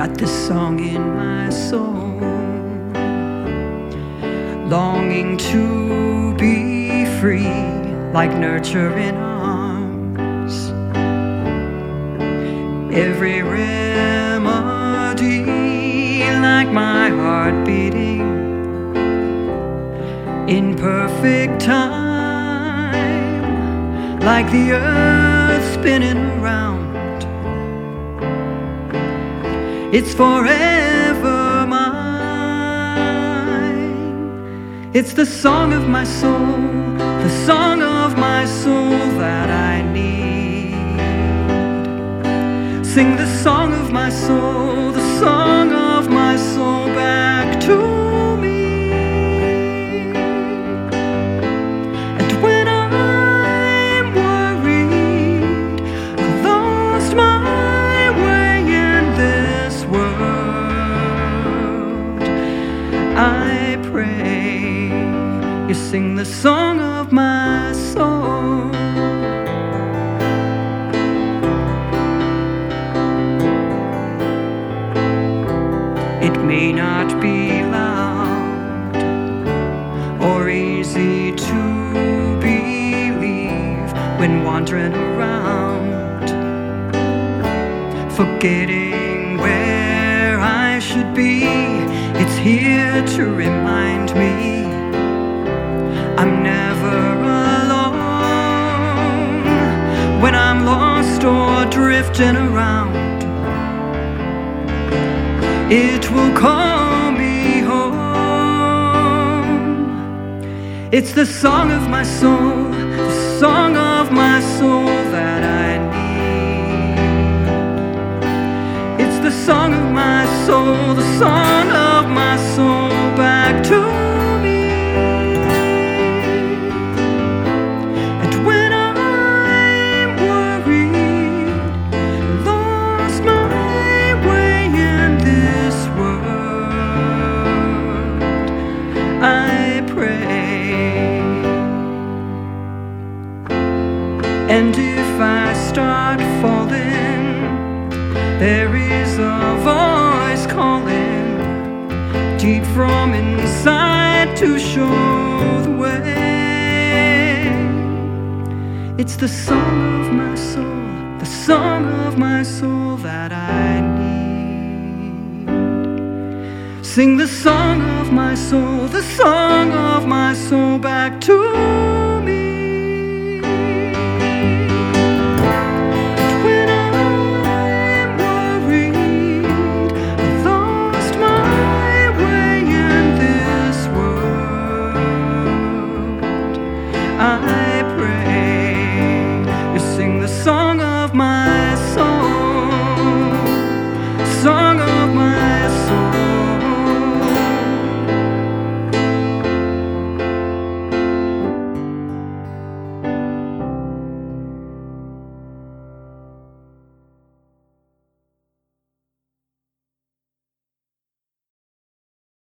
got this song in my soul, longing to be free like nurture in arms. Every remedy like my heart beating in perfect time, like the earth spinning around. It's forever mine. It's the song of my soul, the song of my soul that I need. Sing the song of my soul, the song of my soul back to me. And when I'm worried, I lost my way in this world, I pray you sing the song of my soul. It may not be loud or easy to believe when wandering around, forgetting where I should be. It's here to remind me I'm never alone when I'm lost or drifting around. It will call me home. It's the song of my soul, the song of my soul that I need. It's the song of my soul, the song of my soul back to me. And when I'm worried, lost my way in this world, I pray. And if I start falling, there is a voice calling deep from inside to show the way. It's the song of my soul, the song of my soul that I need. Sing the song of my soul, the song of my soul back to me. And when I'm worried, I lost my way in this world, I pray you sing the song of my